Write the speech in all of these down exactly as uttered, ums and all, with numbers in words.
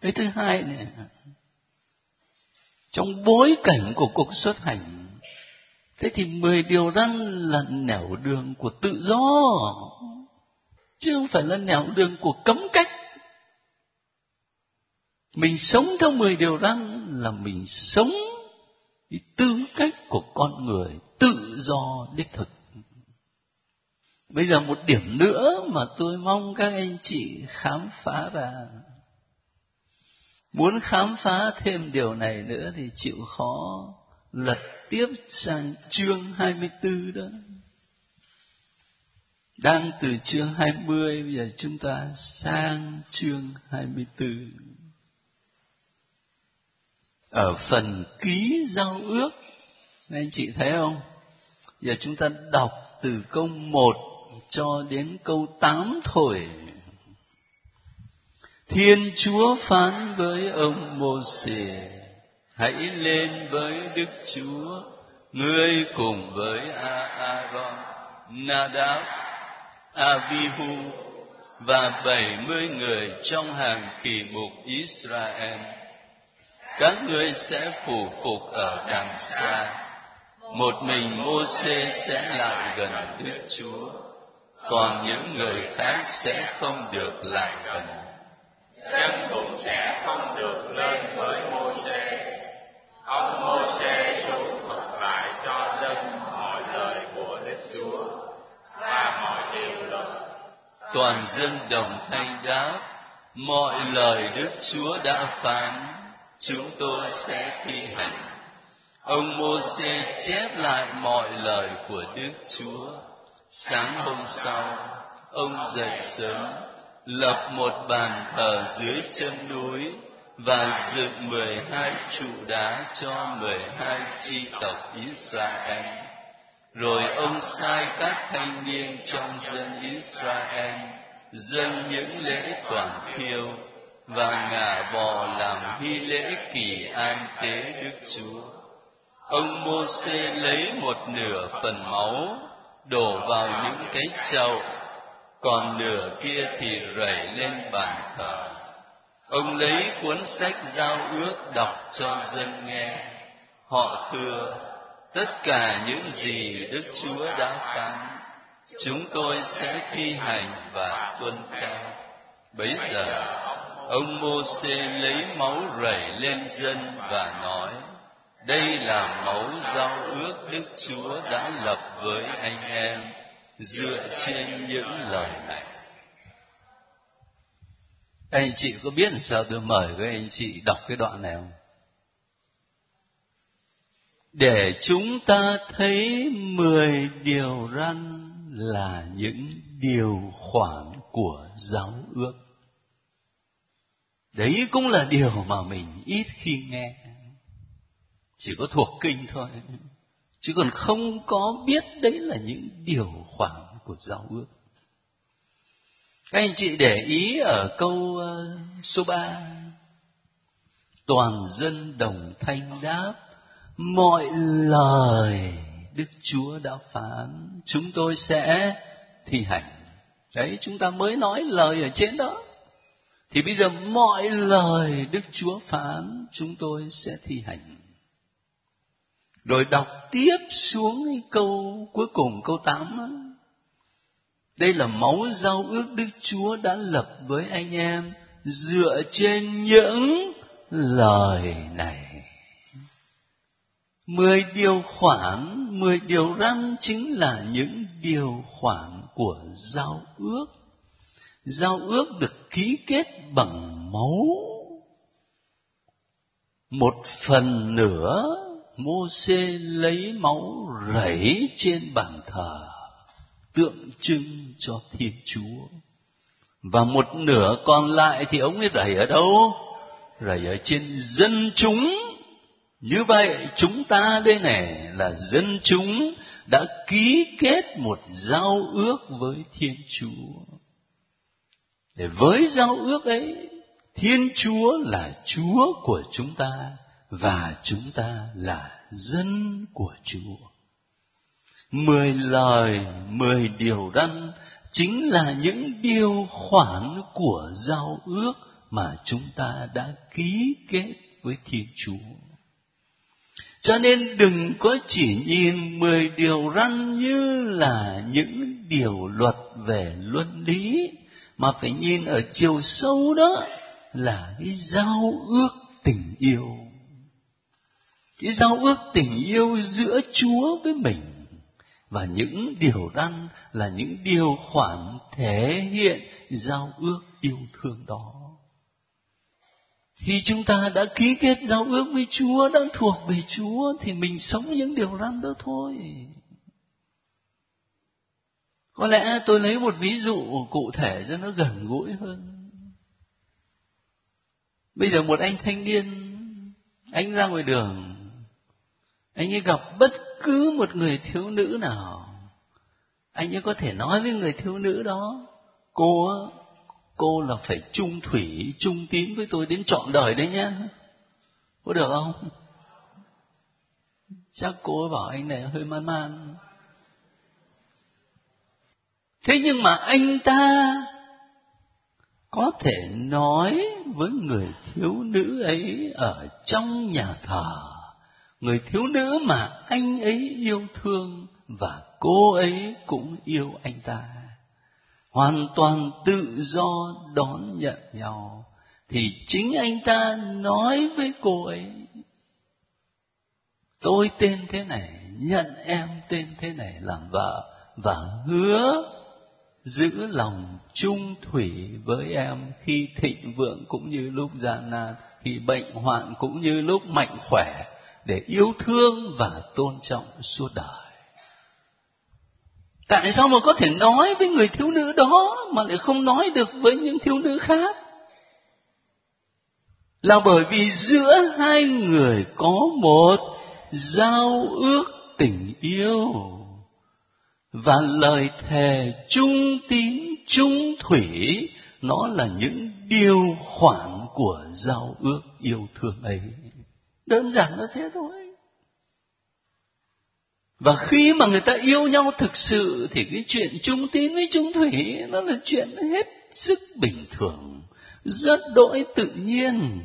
Cái thứ hai này, trong bối cảnh của cuộc xuất hành, thế thì mười điều răn là nẻo đường của tự do, chứ không phải là nẻo đường của cấm cách. Mình sống theo mười điều răn là mình sống cái tư cách của con người tự do đích thực. Bây giờ một điểm nữa mà tôi mong các anh chị khám phá ra. Muốn khám phá thêm điều này nữa thì chịu khó lật tiếp sang chương hai mươi tư đó. Đang từ chương hai mươi, bây giờ chúng ta sang chương hai mươi tư. Ở phần ký giao ước, anh chị thấy không? Giờ chúng ta đọc từ câu một cho đến câu tám thôi. Thiên Chúa phán với ông Mô-sê: hãy lên với Đức Chúa, ngươi cùng với A-a-ron, Na-đáp, A-bi-hu và bảy mươi người trong hàng kỳ mục Israel. Các ngươi sẽ phủ phục ở đằng xa, một mình Mô-sê sẽ lại gần Đức Chúa, còn những người khác sẽ không được lại gần. Dân cũng sẽ không được lên với Mô-sê. Ông Mô-sê chú thuật lại cho dân mọi lời của Đức Chúa và mọi điều luật. Toàn dân đồng thanh đáp: mọi lời Đức Chúa đã phán, chúng tôi sẽ thi hành. Ông Mô-sê chép lại mọi lời của Đức Chúa. Sáng hôm sau, ông dậy sớm, lập một bàn thờ dưới chân núi và dựng mười hai trụ đá cho mười hai chi tộc Israel. Rồi ông sai các thanh niên trong dân Israel dâng những lễ toàn thiêu và ngả bò làm nghi lễ kỳ an tế Đức Chúa. Ông Mô-sê lấy một nửa phần máu đổ vào những cái chậu, còn nửa kia thì rảy lên bàn thờ. Ông lấy cuốn sách giao ước đọc cho dân nghe. Họ thưa: tất cả những gì Đức Chúa đã phán, chúng tôi sẽ thi hành và tuân theo. Bấy giờ ông Mô-sê lấy máu rảy lên dân và nói: đây là máu giao ước Đức Chúa đã lập với anh em dựa trên những lời này. Anh chị có biết làm sao tôi mời các anh chị đọc cái đoạn này không? Để chúng ta thấy mười điều răn là những điều khoản của giao ước. Đấy cũng là điều mà mình ít khi nghe. Chỉ có thuộc kinh thôi, chứ còn không có biết đấy là những điều khoản của giao ước. Các anh chị để ý ở câu số ba: toàn dân đồng thanh đáp: mọi lời Đức Chúa đã phán, chúng tôi sẽ thi hành. Đấy, chúng ta mới nói lời ở trên đó. Thì bây giờ mọi lời Đức Chúa phán, chúng tôi sẽ thi hành. Rồi đọc tiếp xuống cái câu cuối cùng, câu tám đó. Đây là máu giao ước Đức Chúa đã lập với anh em dựa trên những lời này. Mười điều khoản, mười điều răn chính là những điều khoản của giao ước. Giao ước được ký kết bằng máu. Một phần nữa Mô-sê lấy máu rảy trên bàn thờ, tượng trưng cho Thiên Chúa. Và một nửa còn lại thì ông ấy rảy ở đâu? Rảy ở trên dân chúng. Như vậy chúng ta đây này là dân chúng đã ký kết một giao ước với Thiên Chúa. Để với giao ước ấy, Thiên Chúa là Chúa của chúng ta và chúng ta là dân của Chúa. Mười lời, mười điều răn chính là những điều khoản của giao ước mà chúng ta đã ký kết với Thiên Chúa. Cho nên đừng có chỉ nhìn mười điều răn như là những điều luật về luân lý, mà phải nhìn ở chiều sâu đó là cái giao ước tình yêu. Cái giao ước tình yêu giữa Chúa với mình. Và những điều răn là những điều khoản thể hiện giao ước yêu thương đó. Khi chúng ta đã ký kết giao ước với Chúa, đã thuộc về Chúa, thì mình sống những điều răn đó thôi. Có lẽ tôi lấy một ví dụ cụ thể cho nó gần gũi hơn. Bây giờ một anh thanh niên, anh ra ngoài đường, anh ấy gặp bất cứ một người thiếu nữ nào, anh ấy có thể nói với người thiếu nữ đó: Cô Cô là phải trung thủy, trung tín với tôi đến trọn đời đấy nhá. Có được không? Chắc cô ấy bảo anh này hơi man man. Thế nhưng mà anh ta có thể nói với người thiếu nữ ấy ở trong nhà thờ, người thiếu nữ mà anh ấy yêu thương, và cô ấy cũng yêu anh ta, hoàn toàn tự do đón nhận nhau, thì chính anh ta nói với cô ấy: Tôi tên thế này, nhận em tên thế này làm vợ, và hứa giữ lòng trung thủy với em khi thịnh vượng cũng như lúc gian nan, khi bệnh hoạn cũng như lúc mạnh khỏe, để yêu thương và tôn trọng suốt đời. Tại sao mà có thể nói với người thiếu nữ đó mà lại không nói được với những thiếu nữ khác? Là bởi vì giữa hai người có một giao ước tình yêu và lời thề trung tín trung thủy, nó là những điều khoản của giao ước yêu thương ấy. Đơn giản là thế thôi. Và khi mà người ta yêu nhau thực sự thì cái chuyện trung tín với trung thủy nó là chuyện hết sức bình thường, rất đỗi tự nhiên.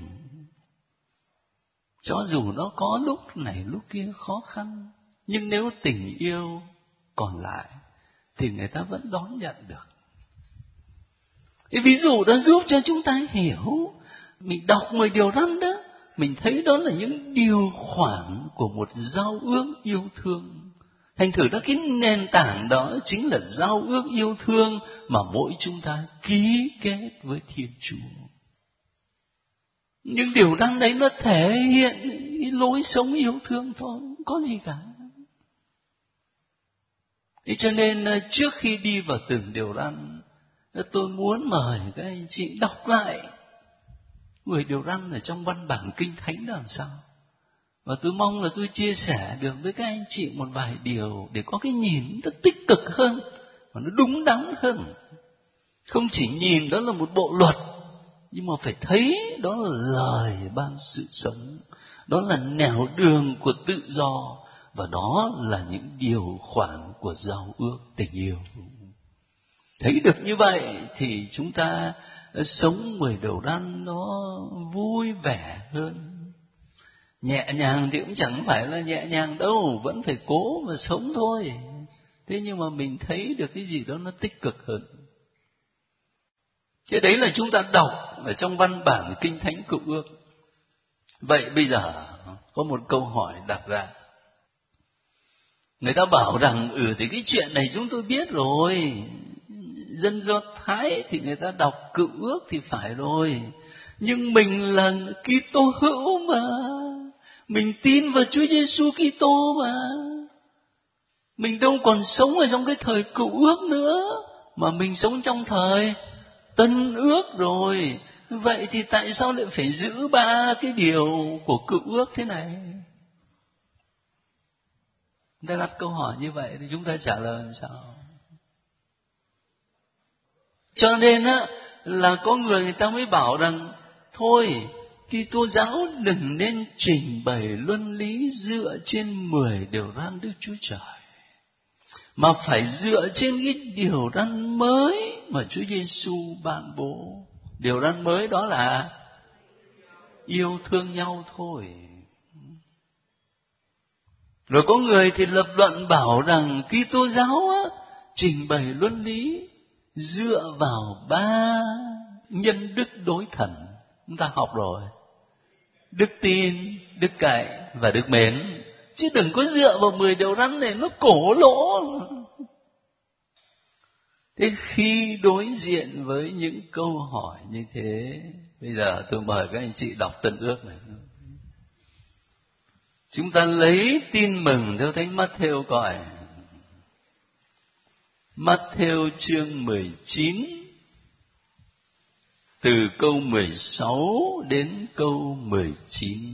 Cho dù nó có lúc này lúc kia khó khăn, nhưng nếu tình yêu còn lại thì người ta vẫn đón nhận được. Cái ví dụ đó giúp cho chúng ta hiểu. Mình đọc mười điều răn đó, mình thấy đó là những điều khoản của một giao ước yêu thương. Thành thử đó, cái nền tảng đó chính là giao ước yêu thương mà mỗi chúng ta ký kết với Thiên Chúa. Nhưng điều răn đấy nó thể hiện cái lối sống yêu thương thôi, không có gì cả. Thế cho nên trước khi đi vào từng điều răn, tôi muốn mời các anh chị đọc lại mười điều răn ở trong văn bản Kinh Thánh làm sao. Và tôi mong là tôi chia sẻ được với các anh chị một vài điều để có cái nhìn rất tích cực hơn và nó đúng đắn hơn. Không chỉ nhìn đó là một bộ luật, nhưng mà phải thấy đó là lời ban sự sống, đó là nẻo đường của tự do, và đó là những điều khoản của giao ước tình yêu. Thấy được như vậy thì chúng ta sống mười điều răn nó vui vẻ hơn. Nhẹ nhàng thì cũng chẳng phải là nhẹ nhàng đâu, vẫn phải cố mà sống thôi. Thế nhưng mà mình thấy được cái gì đó nó tích cực hơn. Cái đấy là chúng ta đọc ở trong văn bản Kinh Thánh Cựu Ước. Vậy bây giờ có một câu hỏi đặt ra. Người ta bảo rằng ừ thì cái chuyện này chúng tôi biết rồi, dân Do Thái thì người ta đọc Cựu Ước thì phải rồi, nhưng mình là Kitô hữu mà, mình tin vào Chúa Giêsu Kitô mà, mình đâu còn sống ở trong cái thời Cựu Ước nữa, mà mình sống trong thời Tân Ước rồi. Vậy thì tại sao lại phải giữ ba cái điều của Cựu Ước thế này? Người ta đặt câu hỏi như vậy thì chúng ta trả lời làm sao? Cho nên á, là có người người ta mới bảo rằng thôi, Kitô giáo đừng nên trình bày luân lý dựa trên mười điều răn Đức Chúa Trời, mà phải dựa trên cái điều răn mới mà Chúa Giêsu ban bố. Điều răn mới đó là yêu thương nhau thôi. Rồi có người thì lập luận bảo rằng Kitô giáo á, trình bày luân lý dựa vào ba nhân đức đối thần. Chúng ta học rồi. Đức tin, đức cậy và đức mến. Chứ đừng có dựa vào mười điều răn này, nó cổ lỗ. Thế khi đối diện với những câu hỏi như thế, bây giờ tôi mời các anh chị đọc Tân Ước này. Chúng ta lấy tin mừng theo Thánh Mát-thêu coi. Mát-thêu chương mười chín, từ câu mười sáu đến câu mười chín.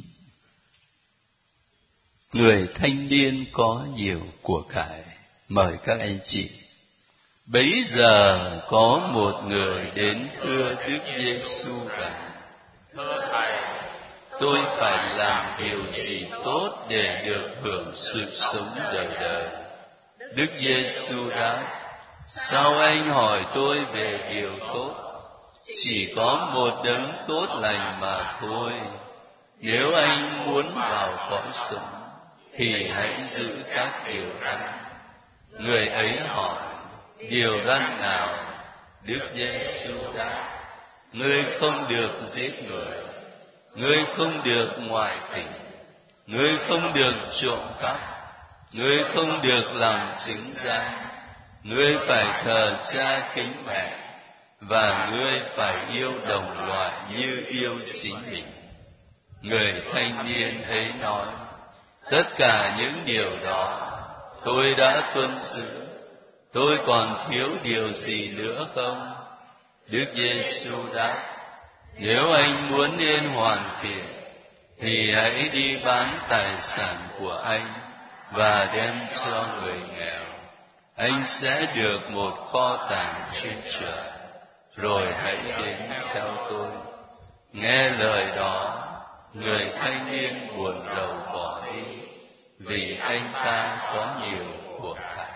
Người thanh niên có nhiều của cải. Mời các anh chị. Bấy giờ có một người đến thưa Đức Giêsu rằng: Thưa Thầy, tôi phải làm điều gì tốt để được hưởng sự sống đời đời? Đức Giêsu đáp: sao anh hỏi tôi về điều tốt? Chỉ có một đấng tốt lành mà thôi. Nếu anh muốn vào cõi sống, thì hãy giữ các điều răn. Người ấy hỏi: điều răn nào? Đức Giêsu đáp: ngươi không được giết người, ngươi không được ngoại tình, ngươi không được trộm cắp, ngươi không được làm chứng gian, ngươi phải thờ cha kính mẹ, và ngươi phải yêu đồng loại như yêu chính mình. Người thanh niên ấy nói: tất cả những điều đó tôi đã tuân giữ. Tôi còn thiếu điều gì nữa không? Đức Giêsu đáp: nếu anh muốn nên hoàn thiện, thì hãy đi bán tài sản của anh và đem cho người nghèo. Anh sẽ được một kho tàng trên trời. Rồi hãy đến theo tôi. Nghe lời đó, người thanh niên buồn rầu bỏ đi, vì anh ta có nhiều của cải.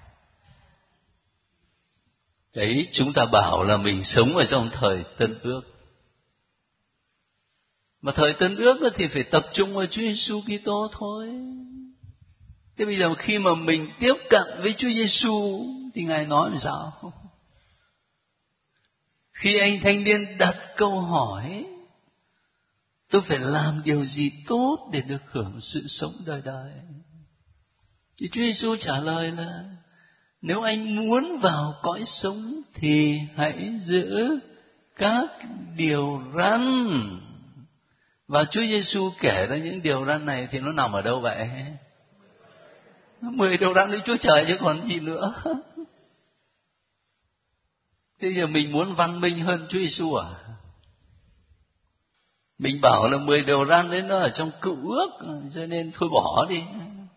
Đấy, chúng ta bảo là mình sống ở trong thời Tân Ước. Mà thời Tân Ước thì phải tập trung vào Chúa Giêsu Kitô thôi. Thế bây giờ khi mà mình tiếp cận với Chúa Giêsu thì Ngài nói làm sao? Khi anh thanh niên đặt câu hỏi: tôi phải làm điều gì tốt để được hưởng sự sống đời đời? Thì Chúa Giêsu trả lời là: nếu anh muốn vào cõi sống thì hãy giữ các điều răn. Và Chúa Giêsu kể ra những điều răn này thì nó nằm ở đâu vậy? Mười điều răn Đức Chúa Trời chứ còn gì nữa. Thế giờ mình muốn văn minh hơn Chúa Giêsu à? Mình bảo là mười điều răn đấy nó ở trong Cựu Ước, cho nên thôi bỏ đi.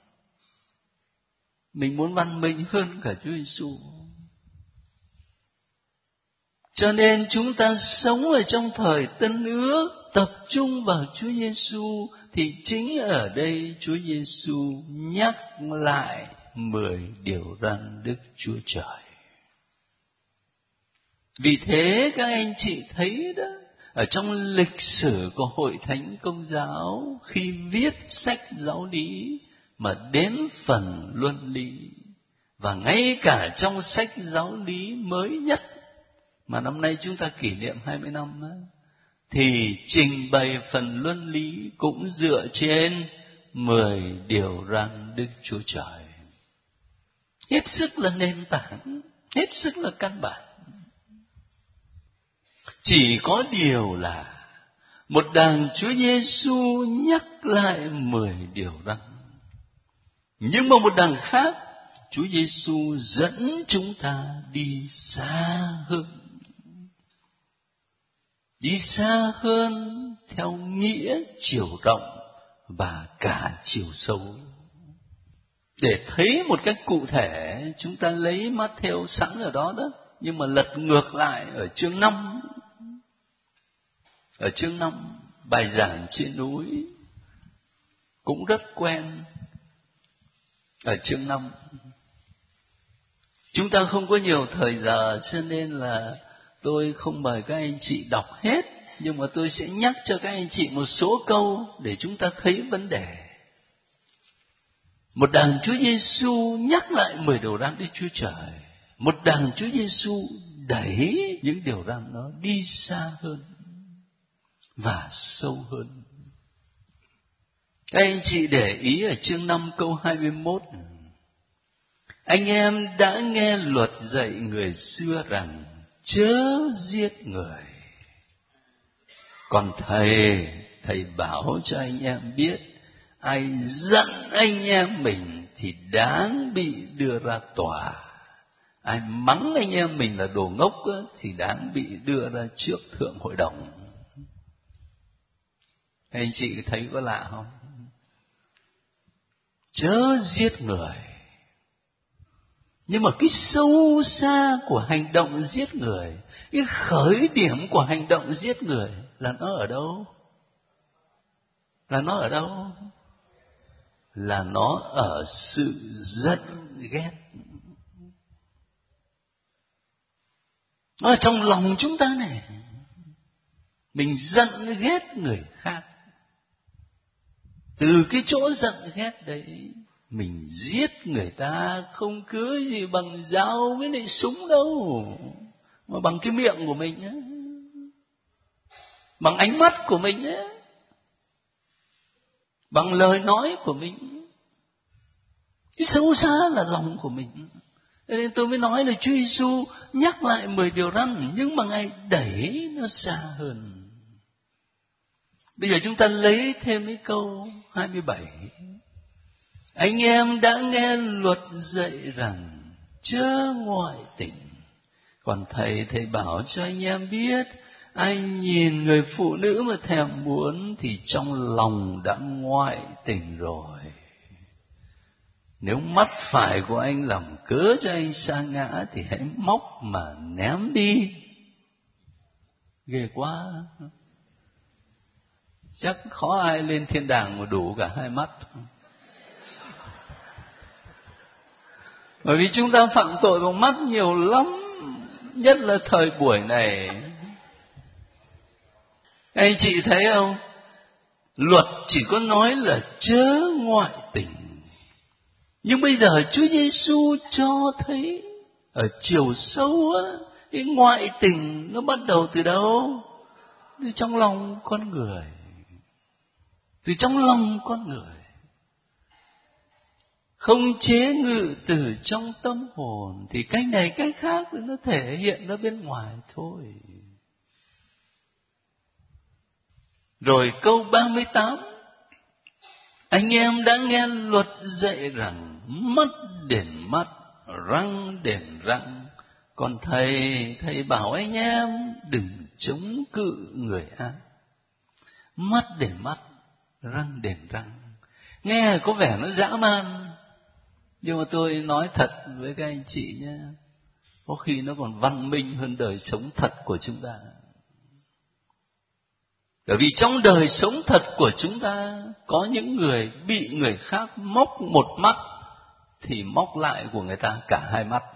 Mình muốn văn minh hơn cả Chúa Giêsu. Cho nên chúng ta sống ở trong thời Tân Ước, tập trung vào Chúa Giêsu, thì chính ở đây Chúa Giêsu nhắc lại mười điều răn Đức Chúa Trời. Vì thế các anh chị thấy đó, ở trong lịch sử của Hội Thánh Công giáo, khi viết sách giáo lý mà đến phần luân lý, và ngay cả trong sách giáo lý mới nhất mà năm nay chúng ta kỷ niệm hai mươi năm đó, thì trình bày phần luân lý cũng dựa trên mười điều răn Đức Chúa Trời. Hết sức là nền tảng, hết sức là căn bản. Chỉ có điều là một đằng Chúa Giêsu nhắc lại mười điều răn, nhưng mà một đằng khác Chúa Giêsu dẫn chúng ta đi xa hơn. Đi xa hơn theo nghĩa chiều rộng và cả chiều sâu. Để thấy một cách cụ thể, chúng ta lấy Mát-thêu sẵn ở đó đó, nhưng mà lật ngược lại ở chương năm. Ở chương năm, bài giảng trên núi cũng rất quen. Ở chương năm, chúng ta không có nhiều thời giờ, cho nên là tôi không mời các anh chị đọc hết, nhưng mà tôi sẽ nhắc cho các anh chị một số câu để chúng ta thấy vấn đề. Một đàn Chúa Giêsu nhắc lại mười điều răn Đức Chúa Trời. Một đàn Chúa Giêsu đẩy những điều răn đó đi xa hơn và sâu hơn. Các anh chị để ý ở chương năm câu hai mươi mốt. Anh em đã nghe luật dạy người xưa rằng chớ giết người. Còn thầy, thầy bảo cho anh em biết, ai giận anh em mình thì đáng bị đưa ra tòa. Ai mắng anh em mình là đồ ngốc thì đáng bị đưa ra trước thượng hội đồng. Anh chị thấy có lạ không? Chớ giết người. Nhưng mà cái sâu xa của hành động giết người, cái khởi điểm của hành động giết người là nó ở đâu? Là nó ở đâu? Là nó ở sự giận ghét. Nó ở trong lòng chúng ta này. Mình giận ghét người khác. Từ cái chỗ giận ghét đấy, mình giết người ta không cứ gì bằng dao với lại súng đâu, mà bằng cái miệng của mình á, bằng ánh mắt của mình á, bằng lời nói của mình. Cái sâu xa là lòng của mình. Cho nên tôi mới nói là Chúa Giêsu nhắc lại mười điều răn, nhưng mà Ngài đẩy nó xa hơn. Bây giờ chúng ta lấy thêm cái câu hai mươi bảy. Anh em đã nghe luật dạy rằng chớ ngoại tình. Còn thầy, thầy bảo cho anh em biết, ai nhìn người phụ nữ mà thèm muốn thì trong lòng đã ngoại tình rồi. Nếu mắt phải của anh làm cớ cho anh sa ngã thì hãy móc mà ném đi. Ghê quá. Chắc khó ai lên thiên đàng mà đủ cả hai mắt. Bởi vì chúng ta phạm tội bằng mắt nhiều lắm, nhất là thời buổi này. Anh chị thấy không? Luật chỉ có nói là chớ ngoại tình. Nhưng bây giờ Chúa Giêsu cho thấy ở chiều sâu á, cái ngoại tình nó bắt đầu từ đâu? Từ trong lòng con người. Từ trong lòng con người. Không chế ngự từ trong tâm hồn thì cách này cách khác nó thể hiện ra bên ngoài thôi. Rồi câu ba mươi tám. Anh em đã nghe luật dạy rằng mắt đền mắt, răng đền răng. Còn thầy, thầy bảo anh em đừng chống cự người ác. Mắt đền mắt, răng đền răng. Nghe có vẻ nó dã man, nhưng mà tôi nói thật với các anh chị nhé, có khi nó còn văn minh hơn đời sống thật của chúng ta. Bởi vì trong đời sống thật của chúng ta có những người bị người khác móc một mắt thì móc lại của người ta cả hai mắt.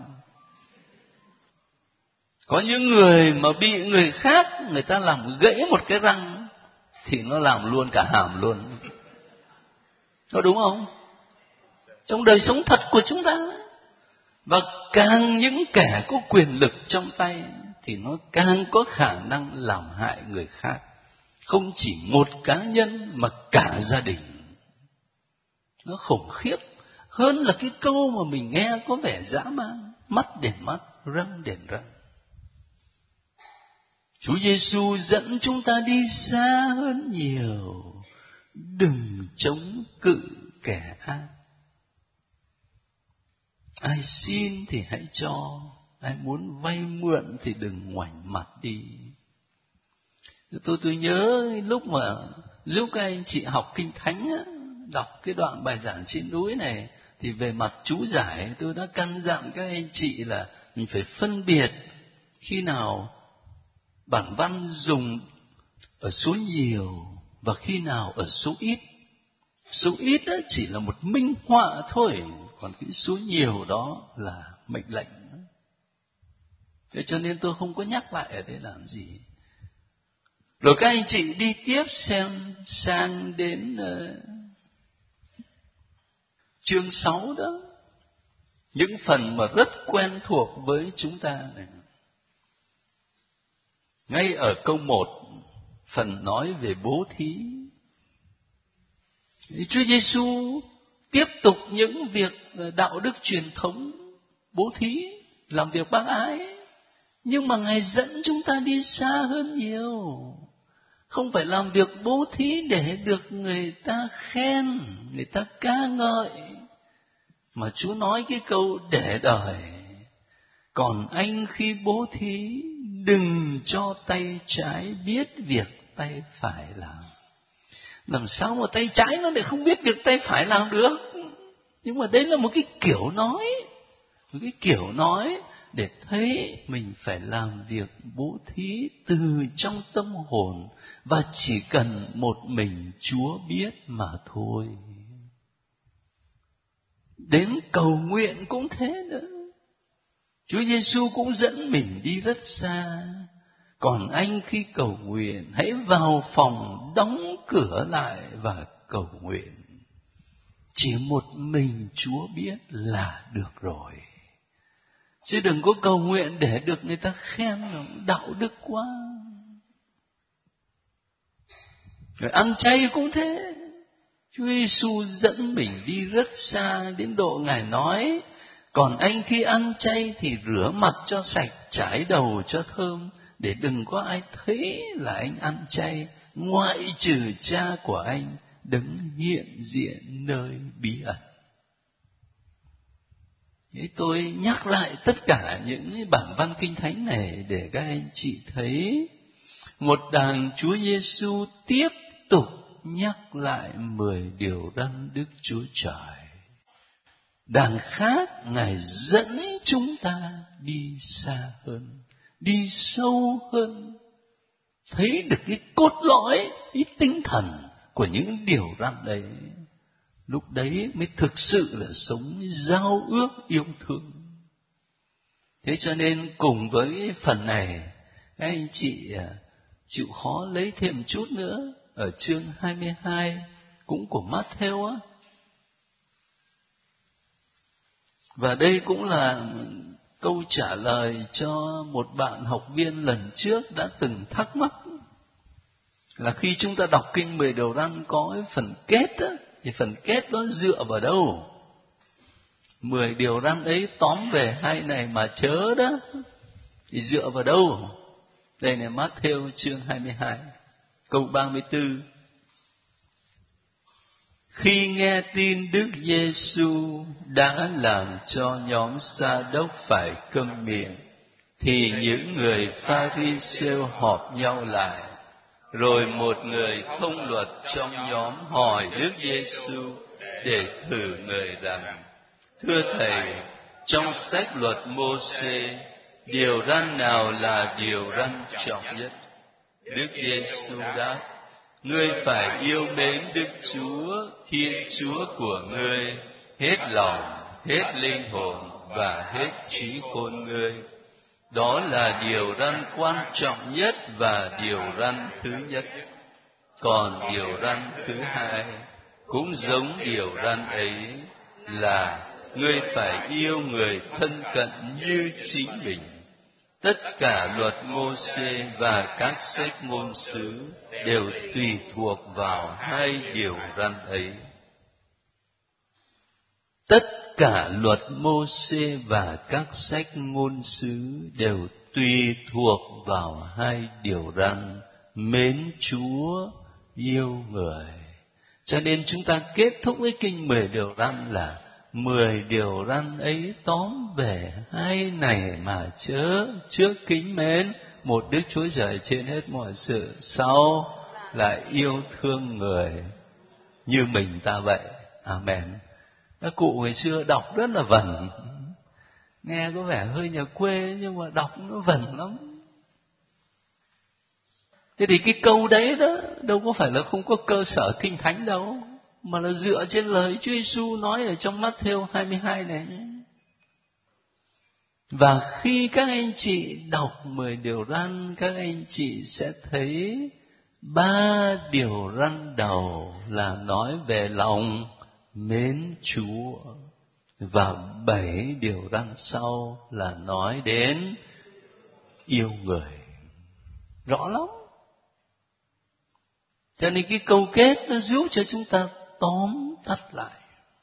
Có những người mà bị người khác người ta làm gãy một cái răng thì nó làm luôn cả hàm luôn. Có đúng không? Trong đời sống thật của chúng ta. Và càng những kẻ có quyền lực trong tay thì nó càng có khả năng làm hại người khác. Không chỉ một cá nhân mà cả gia đình. Nó khủng khiếp hơn là cái câu mà mình nghe có vẻ dã man. Mắt đền mắt, răng đền răng. Chúa Giêsu dẫn chúng ta đi xa hơn nhiều. Đừng chống cự kẻ ác. Ai xin thì hãy cho, ai muốn vay mượn thì đừng ngoảnh mặt đi. Tôi tôi nhớ lúc mà giúp các anh chị học Kinh Thánh á, đọc cái đoạn bài giảng trên núi này, thì về mặt chú giải tôi đã căn dặn các anh chị là mình phải phân biệt khi nào bản văn dùng ở số nhiều và khi nào ở số ít. Số ít đó chỉ là một minh họa thôi, còn cái số nhiều đó là mệnh lệnh. Thế cho nên tôi không có nhắc lại ở đây làm gì. Rồi các anh chị đi tiếp xem sang đến uh, chương sáu đó. Những phần mà rất quen thuộc với chúng ta này. Ngay ở câu một, phần nói về bố thí. Chúa Giêsu tiếp tục những việc đạo đức truyền thống, bố thí, làm việc bác ái. Nhưng mà Ngài dẫn chúng ta đi xa hơn nhiều. Không phải làm việc bố thí để được người ta khen, người ta ca ngợi. Mà Chúa nói cái câu để đời. Còn anh khi bố thí, đừng cho tay trái biết việc tay phải làm. Làm sao mà tay trái nó lại không biết việc tay phải làm được? Nhưng mà đấy là một cái kiểu nói. Một cái kiểu nói để thấy mình phải làm việc bố thí từ trong tâm hồn. Và chỉ cần một mình Chúa biết mà thôi. Đến cầu nguyện cũng thế nữa. Chúa Giêsu cũng dẫn mình đi rất xa. Còn anh khi cầu nguyện, hãy vào phòng đóng cửa lại và cầu nguyện. Chỉ một mình Chúa biết là được rồi. Chứ đừng có cầu nguyện để được người ta khen, đạo đức quá. Rồi ăn chay cũng thế. Chúa Giêsu dẫn mình đi rất xa, đến độ Ngài nói, còn anh khi ăn chay thì rửa mặt cho sạch, chải đầu cho thơm, để đừng có ai thấy là anh ăn chay, ngoại trừ Cha của anh đứng hiện diện nơi bí ẩn. Thế tôi nhắc lại tất cả những bản văn kinh thánh này để các anh chị thấy một đàng Chúa Giêsu tiếp tục nhắc lại mười điều răn Đức Chúa Trời. Đằng khác Ngài dẫn chúng ta đi xa hơn, đi sâu hơn, thấy được cái cốt lõi, cái tinh thần của những điều răn đấy. Lúc đấy mới thực sự là sống giao ước yêu thương. Thế cho nên cùng với phần này, các anh chị chịu khó lấy thêm chút nữa ở chương hai mươi hai cũng của Matthew á. Và đây cũng là câu trả lời cho một bạn học viên lần trước đã từng thắc mắc, là khi chúng ta đọc kinh mười điều răn có cái phần kết á, thì phần kết nó dựa vào đâu? Mười điều răn ấy tóm về hai này mà chớ đó, thì dựa vào đâu? Đây là Matthew chương hai mươi hai, câu ba mươi tư. Khi nghe tin Đức Giêsu đã làm cho nhóm Sa Đốc phải câm miệng, thì những người Pha-ri-siêu họp nhau lại. Rồi một người thông luật trong nhóm hỏi Đức Giêsu để thử người rằng: Thưa Thầy, trong sách luật Mô-sê, điều răn nào là điều răn trọng nhất? Đức Giêsu đáp: Ngươi phải yêu mến Đức Chúa, Thiên Chúa của ngươi, hết lòng, hết linh hồn và hết trí khôn ngươi. Đó là điều răn quan trọng nhất và điều răn thứ nhất. Còn điều răn thứ hai cũng giống điều răn ấy, là ngươi phải yêu người thân cận như chính mình. Tất cả luật Mô-sê và các sách ngôn sứ đều tùy thuộc vào hai điều răn ấy. Tất cả luật Mô-sê và các sách ngôn sứ đều tùy thuộc vào hai điều răn: mến Chúa, yêu người. Cho nên chúng ta kết thúc với kinh mười điều răn là mười điều răn ấy tóm về hai này mà chớ: trước kính mến một Đức Chúa Trời trên hết mọi sự, sau là yêu thương người như mình ta vậy. Amen. Các cụ ngày xưa đọc rất là vần, nghe có vẻ hơi nhà quê nhưng mà đọc nó vần lắm. Thế thì cái câu đấy đó đâu có phải là không có cơ sở kinh thánh đâu, mà là dựa trên lời Chúa Giêsu nói ở trong Matthew hai mươi hai này. Và khi các anh chị đọc mười điều răn, các anh chị sẽ thấy ba điều răn đầu là nói về lòng mến Chúa, và bảy điều răn sau là nói đến yêu người. Rõ lắm. Cho nên cái câu kết nó giúp cho chúng ta tóm tắt lại.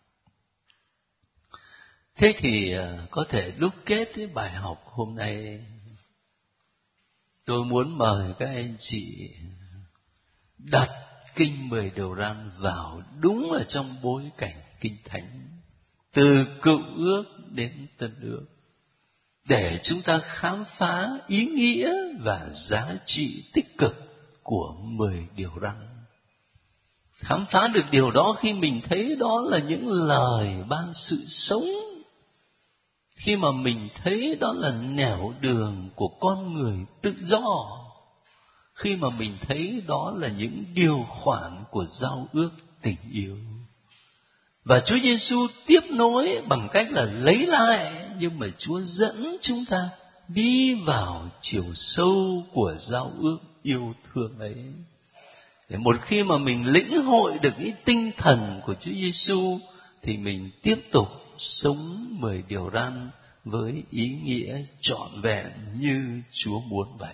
Thế thì có thể đúc kết cái bài học hôm nay, tôi muốn mời các anh chị đặt kinh mười điều răn vào đúng ở trong bối cảnh Kinh Thánh, từ Cựu Ước đến Tân Ước, để chúng ta khám phá ý nghĩa và giá trị tích cực của mười điều răn. Khám phá được điều đó khi mình thấy đó là những lời ban sự sống, khi mà mình thấy đó là nẻo đường của con người tự do, khi mà mình thấy đó là những điều khoản của giao ước tình yêu. Và Chúa Giêsu tiếp nối bằng cách là lấy lại, nhưng mà Chúa dẫn chúng ta đi vào chiều sâu của giao ước yêu thương ấy. Để một khi mà mình lĩnh hội được cái tinh thần của Chúa Giêsu thì mình tiếp tục sống mười điều răn với ý nghĩa trọn vẹn như Chúa muốn vậy.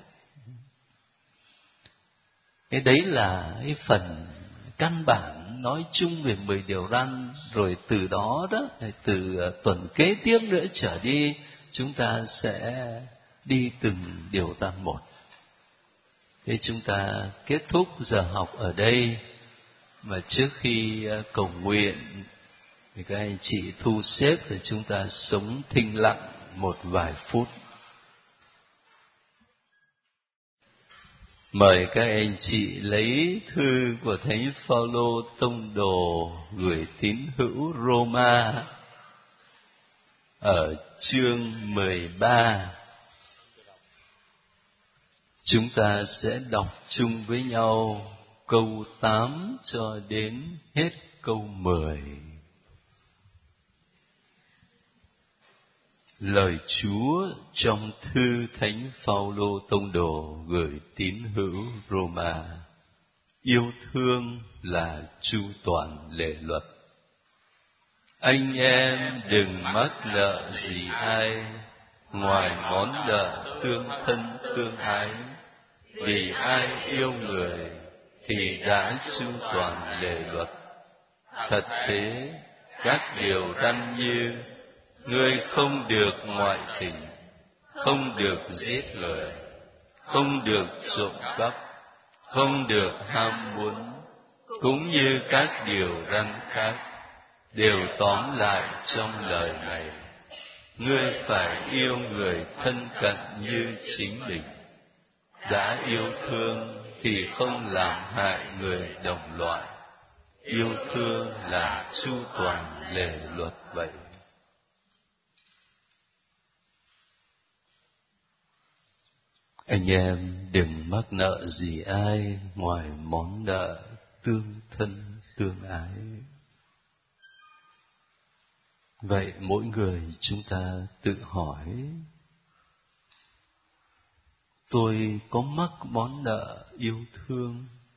Cái đấy là cái phần căn bản nói chung về mười điều răn. Rồi từ đó đó, từ tuần kế tiếp nữa trở đi, chúng ta sẽ đi từng điều răn một. Thế chúng ta kết thúc giờ học ở đây, mà trước khi cầu nguyện thì các anh chị thu xếp để chúng ta sống thinh lặng một vài phút. Mời các anh chị lấy thư của Thánh Phaolô tông đồ gửi tín hữu Roma ở chương mười ba. Chúng ta sẽ đọc chung với nhau câu tám cho đến hết câu mười. Lời Chúa trong thư Thánh Phaolô tông đồ gửi tín hữu Roma. Yêu thương là chu toàn lệ luật. Anh em đừng mắc nợ gì ai ngoài món nợ tương thân tương ái, vì ai yêu người thì đã chu toàn lệ luật. Thật thế, các điều răn như: ngươi không được ngoại tình, không được giết người, không được trộm cắp, không được ham muốn, cũng như các điều răn khác, đều tóm lại trong lời này: ngươi phải yêu người thân cận như chính mình. Đã yêu thương thì không làm hại người đồng loại. Yêu thương là chu toàn lề luật vậy. Anh em đừng mắc nợ gì ai ngoài món nợ tương thân tương ái. Vậy mỗi người chúng ta tự hỏi: tôi có mắc món nợ yêu thương